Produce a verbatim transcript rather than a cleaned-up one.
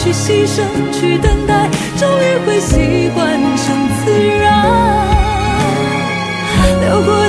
去牺牲，去等待，终于会习惯成自然。流过